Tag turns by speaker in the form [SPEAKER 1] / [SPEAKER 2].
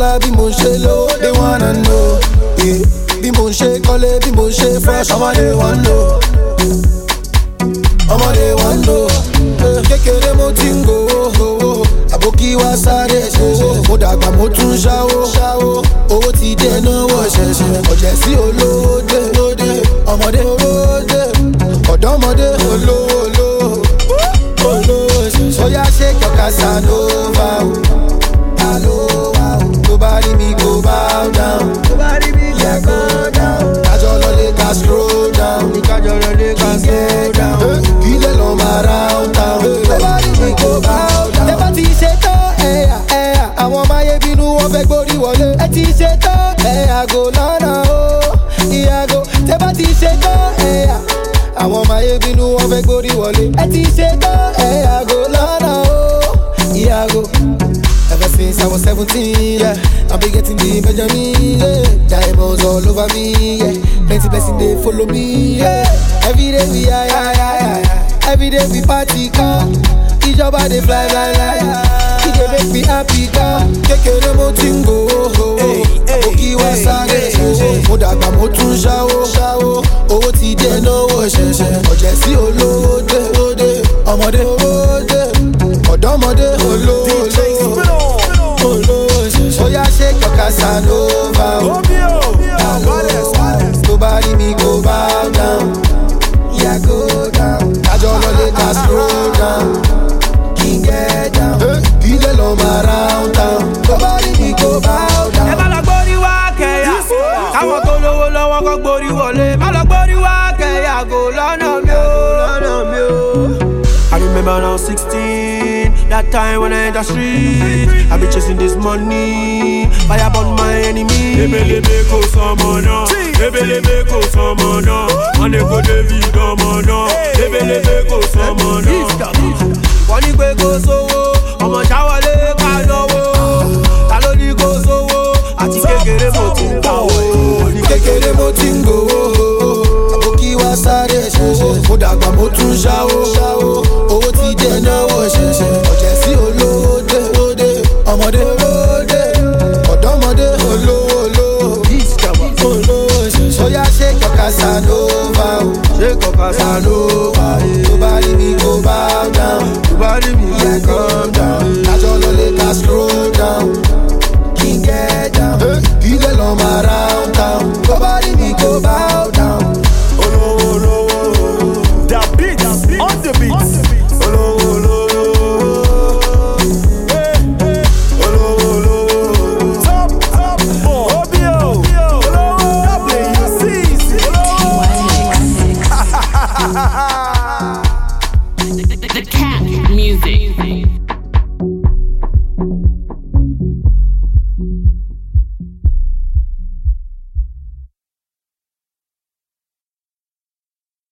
[SPEAKER 1] lọ́lá bí mo ṣe lówó they wanna know. Bí mo ṣe kọ́lé bí mo ṣe fresh ọmọdé wan know. Ọmọdé wan know. Kékeré mo ti ń gbowó. Àbókí wá sáré ṣẹṣẹ. Mo dàgbà mo tún ṣáwó. Owó ti dé náwó ṣẹṣẹ. Ọ̀jẹ̀ sí olóde. Ọmọdé olóde. Ọ̀dọ́mọdé olówó ṣẹṣẹ. Oya shake your Casanova. Nobody me go bow down. Yeah, go down. Kajolo Lagos scroll down. Slow down. Ilé lọ máa round town. Nobody me go bow down. Tẹ́ bá ti ṣe tán, àwọn ọmọ ayé bínú wọn fẹ́ gbórí wọlé. Ẹ ti ṣe tán, àgò lọ́nà o, ìyàgò. Tẹ́ bá ti ṣe tán, àwọn ọmọ ayé bínú wọn fẹ́ gbórí wọlé. Ẹ ti ṣe tán, àgò lọ́nà o, ìyàgò. Ever since I was 17, yeah, I've been getting the Benjamin, yeah. Diamonds all over me, yeah. Plenty blessing they follow me, yeah. Every day we every day we party, car. Each other they fly. It dey make me happy, car. Kékeré mo ti ń gbowó. Àbókí wá sáré ṣẹṣẹ. Mo dàgbà mo tún ṣáwó. Owó ti dé náwó ṣẹṣẹ. Ọ̀jẹ̀ sí olóde. Ọmọdé olóde. Ọ̀dọ́mọdé olóde. Oya shake your Casanova. Nobody me go bow down. Yeah, go down. Kajolo Lagos scroll down. King get down. Ilé lọ máa round town. Nobody me go bow down.
[SPEAKER 2] Ẹ má lọ gbórí wá kẹ̀yà. Káwọn tó lówó lọ́wọ́ kọ́ gbórí wọlé. Má lọ gbórí wá kẹ̀yà kò lọ́nà mi o. I remember now 16, that time when I hit the street. I be chasing this money, fire burn my enemy.
[SPEAKER 3] Ebelebe ko samana, ebelebe ko samana. Ane ko David amana, ebelebe ko samana.
[SPEAKER 2] Wọ́n ní pé kò sówó.